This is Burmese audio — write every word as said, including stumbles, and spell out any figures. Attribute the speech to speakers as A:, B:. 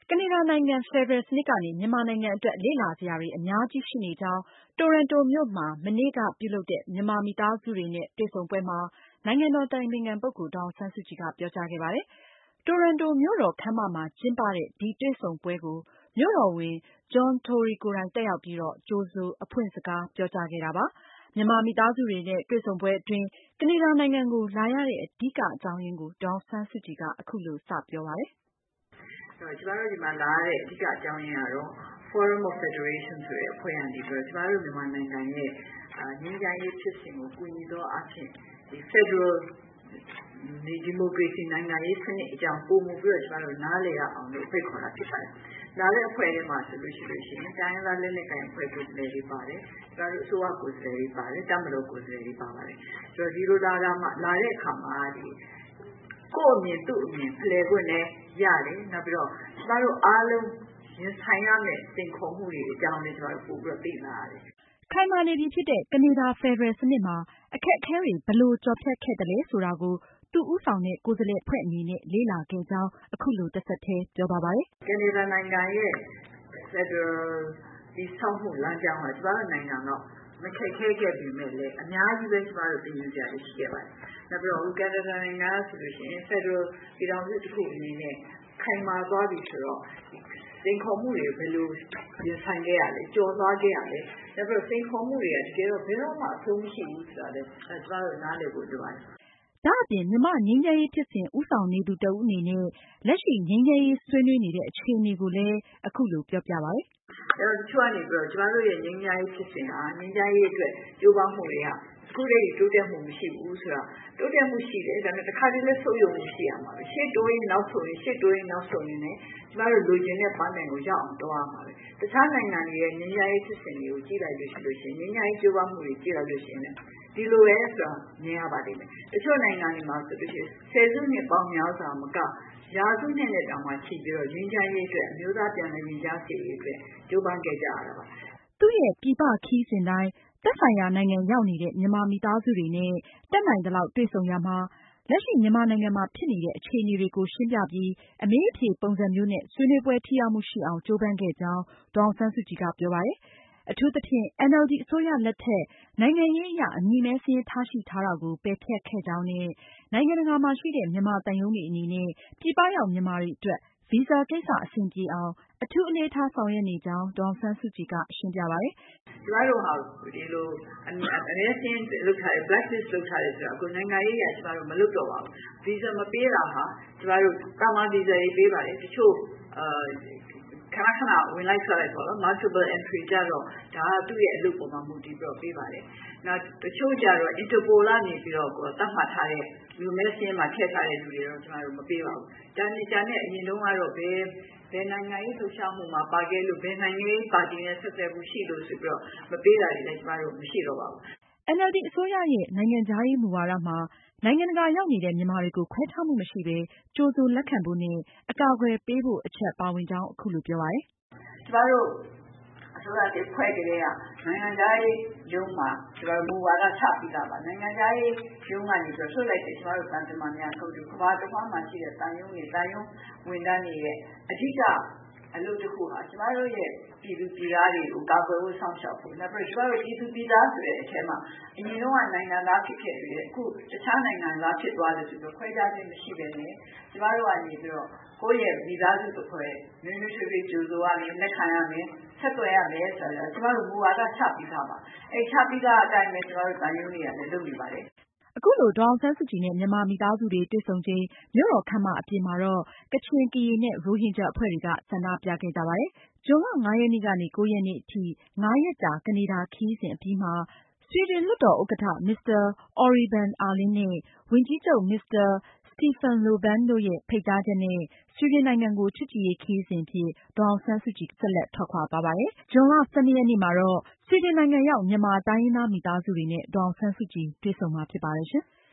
A: ကနေဒါနိုင်ငံ ဖယ်ဒရယ်စနစ်ကနေ မြန်မာနိုင်ငံအတွက် လေ့လာစရာတွေအများကြီးရှိနေကြောင်း တိုရန်တိုမြို့မှာ မနေ့ကပြုလုပ်တဲ့ မြန်မာမိသားစုတွေနဲ့ တွေ့ဆုံပွဲမှာ နိုင်ငံတော်အတိုင်ပင်ခံပုဂ္ဂိုလ် ဒေါ်အောင်ဆန်းစုကြည်က ပြောကြားခဲ့ပါတယ်။ တိုရန်တိုမြို့တော်ခန်းမမှာကျင်းပတဲ့ ဒီတွေ့ဆုံပွဲကို မြို့တော်ဝန် John Tory ကိုယ်တိုင်တက်ရောက်ပြီး ကြိုဆိုအဖွင့်စကားပြောကြားခဲ့တာပါ။ မြန်မာမိသားစုတွေနဲ့ တွေ့ဆုံပွဲအတွင်း ကနေဒါနိုင်ငံကို လာရတဲ့ အဓိကအကြောင်းရင်းကို ဒေါ်အောင်ဆန်းစုကြည်က အခုလိုစပြောပါတယ်။
B: “ကျမတို့ဒီမှာလာရတဲ့အဓိကအကြောင်းရင်းကတော့ Forum of Federation ဆိုတဲ့အဖွဲ့ကနေပြီးတော့ ကျမတို့မြန်မာနိုင်ငံရဲ့ငြိမ်းချမ်းရေးဖြစ်စဉ်ကိုကူညီသောအားဖြင့် ဒီ Federal ဒီမိုကရေစီနိုင်ငံရေးစနစ်အကြောင်းပိုမိုပြီးတော့ကျမတို့နားလည်ရအောင်လို့ဖိတ်ခေါ်တာဖြစ်ပါတယ်။လာတဲ့အဖွဲ့ထဲမှာဆိုလို့ရှိရင်တိုင်းရင်းသားလက်နက်ကိုင်အဖွဲ့ကိုယ်စားလှယ်တွေပါတယ်။ကျမတို့အစိုးရကိုယ်စားလှယ်တွေပါတယ်။တပ်မတော်ကိုယ်စားလှယ်တွေပါပါတယ်။ဆိုတော့ဒီလိုလာတာမှလာတဲ့အခါမှာဒီကိုယ့်အမြင်သူ့အမြင်ဖလှယ်ခွင့်လည်းရတယ်။နောက်ပြီးတော့ကျမတို့အားလုံးရင်ဆိုင်ရမယ့်စိန်ခေါ်မှုတွေအကြောင်းလည်းကျမတို့ပို့ပြီးတော့သိလာရတယ်။
A: ” ခိုင်မာနေပြီဖြစ်တဲ့ ကနေဒါဖယ်ဒရယ်စနစ်မှာ အခက်အခဲတွေဘယ်လိုကျော်ဖြတ်ခဲ့သလဲဆိုတာကို သူဦးဆောင်တဲ့ ကိုယ်စားလှယ်အဖွဲ့အနေနဲ့ လေ့လာခဲ့ကြောင်း အခုလိုတဆက်တည်းပြောသွားပါတယ်
B: ။ “ကနေဒါနိုင်ငံရဲ့ ဖက်ဒရယ်တည်ဆောက်မှုလမ်းကြောင်းကကျမတို့နိုင်ငံတော့မခက်ခဲခဲ့ပေမဲ့လည်းအများကြီးပဲကျမတို့သင်ယူစရာတွေရှိခဲ့ပါတယ်။နောက်ပြီးတော့ကနေဒါနိုင်ငံကဆိုလို့ရှိရင်ဖက်ဒရယ်ပြည်ထောင်စုတစ်ခုအနေနဲ့ခိုင်မာသွားပြီဆိုတော့စိန်ခေါ်မှုတွေဘယ်လိုရင်ဆိုင်ခဲ့ရလဲကျော်လွှားခဲ့ရလဲနောက်ပြီးတော့စိန်ခေါ်မှုတွေကတကယ်တော့ဘယ်တော့မှအဆုံးမရှိဘူးဆိုတာလည်းကျမတို့နားလည်ဖို့လိုပါတယ်။
A: ” ဒါအပြင်မြန်မာ့ငြိမ်းချမ်းရေးဖြစ်စဉ်ဦးဆောင်နေသူတဦးအနေနဲ့ လက်ရှိငြိမ်းချမ်းရေးဆွေးနွေးနေတဲ့အခြေအနေကိုလည်း အခုလိုပြောပြပါတယ်
B: ။ “အဲဒီတော့တချို့ကနေပြီးတော့ကျမတို့ရဲ့ငြိမ်းချမ်းရေးဖြစ်စဉ်ဟာငြိမ်းချမ်းရေးအတွက်ကြိုးပမ်းမှုတွေကအခုတည်းကတိုးတက်မှုမရှိဘူးဆိုတာတိုးတက်မှုရှိတယ်ဒါပေမဲ့တစ်ခါတည်းလည်းဆုတ်ယုတ်မှုရှိရမှာပဲရှေ့တိုးရင်နောက်ဆုတ်ရင်ရှေ့တိုးရင်နောက်ဆုတ်ရင်လည်းကျမတို့လိုချင်တဲ့ပန်းတိုင်ကိုရောက်အောင်သွားရမှာပဲတခြားနိုင်ငံတွေရဲ့ငြိမ်းချမ်းရေးဖြစ်စဉ်တွေကိုကြည့်လိုက်လို့ရှိလို့ရှိရင်ငြိမ်းချမ်းရေးကြိုးပမ်းမှုတွေကြည့်လိုက်လို့ရှိရင်လည်းဒီလိုပဲဆိုတာမြင်ရပါလိမ့်မယ်တချို့နိုင်ငံတွေမှာဆိုလို့ရှိရင်ဆယ်စုနှစ်ပေါင်းများစွာမကရာစုနှစ်နဲ့တောင်မှချီပြီးတော့ငြိမ်းချမ်းရေးအတွက်အမျိုးသားပြန်လည်ရင်ကြားစေ့ရေးအတွက်ကြိုးပမ်းခဲ့ကြရတာပါ။
A: ” သူ့ရဲ့ပြည်ပခရီးစဉ်တိုင်းသက်ဆိုင်ရာနိုင်ငံရောက်နေတဲ့မြန်မာမိသားစုတွေနဲ့တတ်နိုင်သလောက်တွေ့ဆုံရာမှာ လက်ရှိမြန်မာနိုင်ငံမှာဖြစ်နေတဲ့အခြေအနေတွေကိုရှင်းပြပြီး အမေးအဖြေပုံစံမျိုးနဲ့ဆွေးနွေးပွဲထိရောက်မှုရှိအောင်ကြိုးပမ်းခဲ့ကြောင်း ဒေါ်အောင်ဆန်းစုကြည်ကပြောပါတယ်။ အထူးသဖြင့် အန်အယ်လ်ဒီအစိုးရလက်ထက် နိုင်ငံရေးအရအမည်မည်းစာရင်းထားရှိထားတာကို ပယ်ဖျက်ခဲ့ကြောင်းနဲ့ နိုင်ငံတကာမှာရှိတဲ့ မြန်မာသံရုံးတွေအနေနဲ့ ပြည်ပရောက်မြန်မာတွေအတွက် ဗီဇာကိစ္စအဆင်ပြေအောင် အထူးအလေးထားဆောင်ရွက်နေကြောင်း ဒေါ်အောင်ဆန်းစုကြည်ကရှင်းပြပါတယ်
B: ။ “ကျမတို့ဟာဒီလိုအမည်စာရင်းလုပ်ထားတယ် black list လုပ်ထားတယ်ဆိုတာအခုနိုင်ငံရေးအရကျမတို့မလုပ်တော့ပါဘူး။ ဗီဇာမပေးတာဟာကျမတို့သာမန်ဗီဇာတွေပေးပါတယ်တချို့ခဏခဏဝင်လိုက်ထွက်လိုက်ပေါ့နော် multiple entry ကြတော့ဒါကသူ့ရဲ့အလုပ်ပေါ်မှာမူတည်ပြီးတော့ပေးပါတယ်။နောက်တချို့ကြတော့ Interpol ကနေပြီးတော့သတ်မှတ်ထားတဲ့လူမည်းစာရင်းမှာထည့်ထားတဲ့လူတွေတော့ကျမတို့မပေးပါဘူး။ဒါနဲ့ကျန်တဲ့အရင်တုန်းကတော့ဘယ်ဘယ်နိုင်ငံရေးလှုပ်ရှားမှုမှာပါခဲ့လို့ဘယ်နိုင်ငံရေးပါတီနဲ့ဆက်သွယ်မှုရှိလို့ဆိုပြီးတော့မပေးတာတွေလည်းကျမတို့မရှိတော့ပါဘူး။
A: ” အန်အယ်လ်ဒီအစိုးရရဲ့နိုင်ငံခြားရေးမူဝါဒမှာ နိုင်ငံတကာရောက်နေတဲ့မြန်မာတွေကို ခွဲခြားမှုမရှိပဲ ကြိုဆိုလက်ခံဖို့နဲ့ အကာအကွယ်ပေးဖို့အချက်ပါဝင်ကြောင်း အခုလိုပြောပါတယ်
B: ။ “ကျမတို့အစိုးရသစ်ဖွဲ့ကတည်းကနိုင်ငံခြားရေးရုံးမှာကျမတို့မူဝါဒချပြီးသားပါ။နိုင်ငံခြားရေးရုံးကနေပြီးတော့လွှတ်လိုက်တဲ့ကျမတို့သံတမန်များကမ္ဘာတဝှမ်းမှာရှိတဲ့သံရုံးတွေသံရုံးဝန်ထမ်းတွေရဲ့အဓိကအလုပ်တစ်ခုဟာကျမတို့ရဲ့ပြည်သူပြည်သားတွေကိုကာကွယ်ဖို့စောင့်ရှောက်ဖို့နောက်ပြီးတော့ကျမတို့ပြည်သူပြည်သားဆိုတဲ့အထဲမှာအရင်တော့နိုင်ငံသားဖြစ်ခဲ့ပြီးအခုတခြားနိုင်ငံသားဖြစ်သွားတယ်ဆိုတော့ခွဲခြားခြင်းမရှိပဲနဲ့ကျမတို့ကနေပြီးတော့ကိုယ့်ရဲ့မိသားစုတစ်ဖွဲ့နွေးနွေးထွေးထွေးကြိုဆိုရမယ်လက်ခံရမယ်ဆက်သွယ်ရမယ်ဆိုတော့ကျမတို့မူဝါဒချပြီးသားပါအဲချပြီးသားအတိုင်းပဲကျမတို့သံရုံးတွေကလည်းလုပ်နေပါတယ်။
A: ” အခုလိုဒေါ်အောင်ဆန်းစုကြည်နဲ့ မြန်မာမိသားစုတွေတွေ့ဆုံချိန် မြို့တော်ခန်းမအပြင်မှာတော့ ကချင်၊ ကရင်နဲ့ ရိုဟင်ဂျာအဖွဲ့တွေက ဆန္ဒပြခဲ့ကြပါတယ်။ ဇွန်လ ငါးရက်နေ့ကနေ ကိုးရက်နေ့ထိ ငါးရက်ကြာကနေဒါခရီးစဉ်အပြီးမှာ ဆွီဒင်လွှတ်တော်ဥက္ကဋ္ဌ မစ္စတာ အော်ရိဘန် အာလင်းနဲ့ ဝန်ကြီးချုပ် မစ္စတာ စတီဖန် လိုဗန်တို့ရဲ့ဖိတ်ကြားချက်နဲ့ ဆွီဒင်နိုင်ငံကို ချစ်ကြည်ရေးခရီးစဉ်အဖြစ် ဒေါ်အောင်ဆန်းစုကြည် ဆက်လက်ထွက်ခွာသွားပါတယ်။ ဇွန်လ ၁၂ ရက်နေ့မှာတော့ ဆွီဒင်နိုင်ငံရောက် မြန်မာတိုင်းရင်းသားမိသားစုတွေနဲ့ ဒေါ်အောင်ဆန်းစုကြည်တွေ့ဆုံမှာဖြစ်ပါတယ်ရှင်။